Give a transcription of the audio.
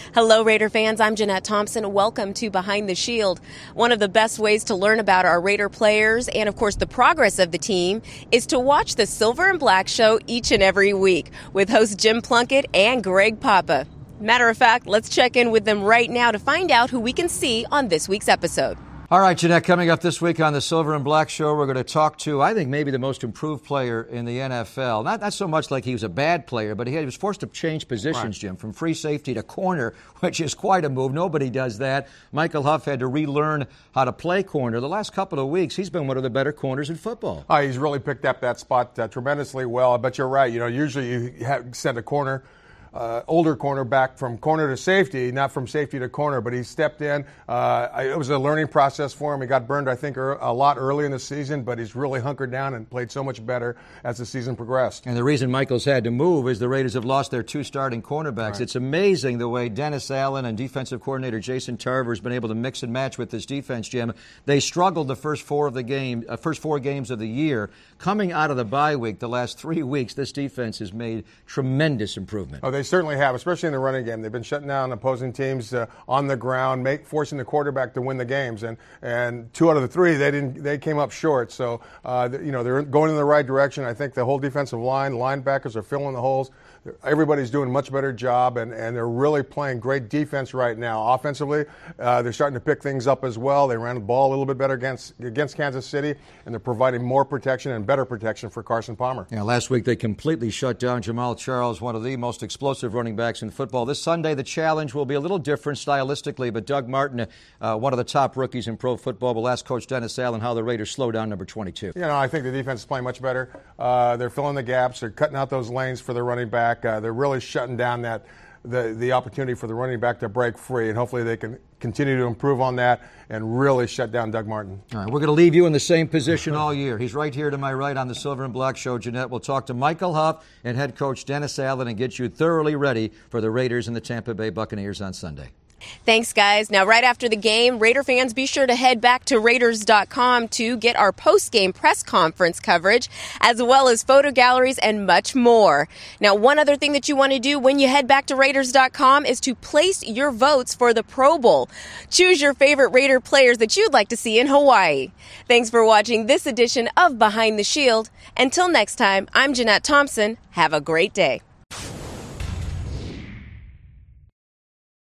Hello, Raider fans. I'm Jeanette Thompson. Welcome to Behind the Shield. One of the best ways to learn about our Raider players and, of course, the progress of the team is to watch the Silver and Black Show each and every week with hosts Jim Plunkett and Greg Papa. Matter of fact, let's check in with them right now to find out who we can see on this week's episode. All right, Jeanette, coming up this week on the Silver and Black Show, we're going to talk to, I think, maybe the most improved player in the NFL. Not so much like he was a bad player, but he was forced to change positions, right, Jim, from free safety to corner, which is quite a move. Nobody does that. Michael Huff had to relearn how to play corner. The last couple of weeks, he's been one of the better corners in football. Oh, he's really picked up that spot tremendously well. But you're right. You know, usually you send a corner, older cornerback from corner to safety, not from safety to corner, but he stepped in. It was a learning process for him. He got burned, I think, a lot early in the season, but he's really hunkered down and played so much better as the season progressed. And the reason Michael's had to move is the Raiders have lost their two starting cornerbacks. Right. It's amazing the way Dennis Allen and defensive coordinator Jason Tarver has been able to mix and match with this defense, Jim. They struggled the first four games of the year. Coming out of the bye week, the last 3 weeks, this defense has made tremendous improvement. Oh, they certainly have, especially in the running game. They've been shutting down opposing teams on the ground, forcing the quarterback to win the games. And 2 out of the 3, they came up short. So, they're going in the right direction. I think the whole defensive line, linebackers are filling the holes. Everybody's doing a much better job, and they're really playing great defense right now. Offensively, they're starting to pick things up as well. They ran the ball a little bit better against Kansas City, and they're providing more protection and better protection for Carson Palmer. Yeah, last week they completely shut down Jamal Charles, one of the most explosive running backs in football. This Sunday, the challenge will be a little different stylistically, but Doug Martin, one of the top rookies in pro football, will ask Coach Dennis Allen how the Raiders slow down number 22. I think the defense is playing much better. They're filling the gaps. They're cutting out those lanes for the running back. They're really shutting down the opportunity for the running back to break free, and hopefully they can continue to improve on that and really shut down Doug Martin. All right, we're going to leave you in the same position all year. He's right here to my right on the Silver and Black Show. Jeanette, we'll talk to Michael Huff and head coach Dennis Allen and get you thoroughly ready for the Raiders and the Tampa Bay Buccaneers on Sunday. Thanks, guys. Now, right after the game, Raider fans, be sure to head back to Raiders.com to get our post-game press conference coverage, as well as photo galleries and much more. Now, one other thing that you want to do when you head back to Raiders.com is to place your votes for the Pro Bowl. Choose your favorite Raider players that you'd like to see in Hawaii. Thanks for watching this edition of Behind the Shield. Until next time, I'm Jeanette Thompson. Have a great day.